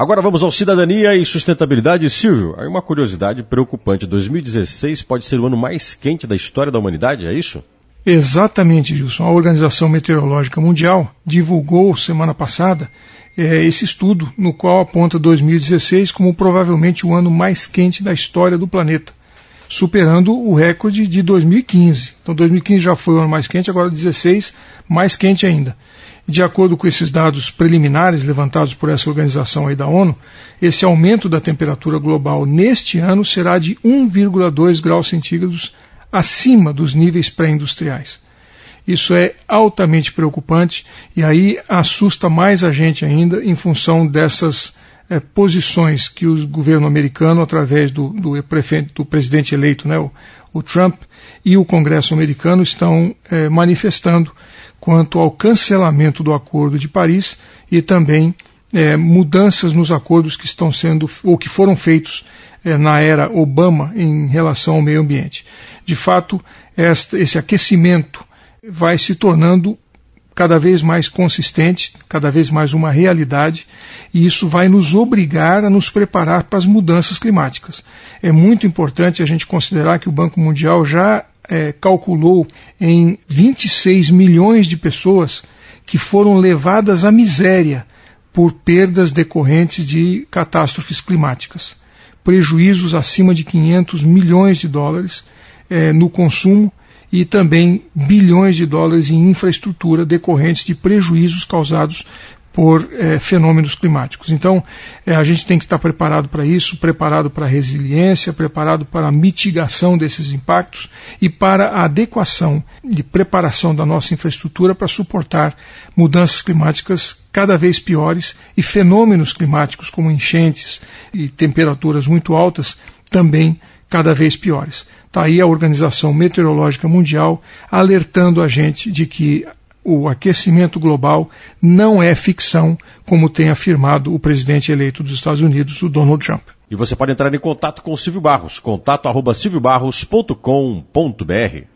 Agora vamos ao Cidadania e Sustentabilidade. Silvio, aí uma curiosidade preocupante. 2016 pode ser o ano mais quente da história da humanidade, é isso? Exatamente, Gilson. A Organização Meteorológica Mundial divulgou semana passada esse estudo, no qual aponta 2016 como provavelmente o ano mais quente da história do planeta, superando o recorde de 2015. Então 2015 já foi o ano mais quente, agora 2016 mais quente ainda. De acordo com esses dados preliminares levantados por essa organização aí da ONU, esse aumento da temperatura global neste ano será de 1,2 graus centígrados acima dos níveis pré-industriais. Isso é altamente preocupante e aí assusta mais a gente ainda em função dessas posições que o governo americano, através do presidente eleito, né, o Trump, e o Congresso americano estão manifestando quanto ao cancelamento do Acordo de Paris e também mudanças nos acordos que estão sendo ou que foram feitos na era Obama em relação ao meio ambiente. De fato, esse aquecimento vai se tornando cada vez mais consistente, cada vez mais uma realidade, e isso vai nos obrigar a nos preparar para as mudanças climáticas. É muito importante a gente considerar que o Banco Mundial já calculou em 26 milhões de pessoas que foram levadas à miséria por perdas decorrentes de catástrofes climáticas. Prejuízos acima de 500 milhões de dólares no consumo e também bilhões de dólares em infraestrutura decorrentes de prejuízos causados por fenômenos climáticos. Então, a gente tem que estar preparado para isso, preparado para a resiliência, preparado para a mitigação desses impactos e para a adequação e preparação da nossa infraestrutura para suportar mudanças climáticas cada vez piores e fenômenos climáticos como enchentes e temperaturas muito altas também cada vez piores. Está aí a Organização Meteorológica Mundial alertando a gente de que o aquecimento global não é ficção, como tem afirmado o presidente eleito dos Estados Unidos, o Donald Trump. E você pode entrar em contato com o Silvio Barros, contato@silviobarros.com.br.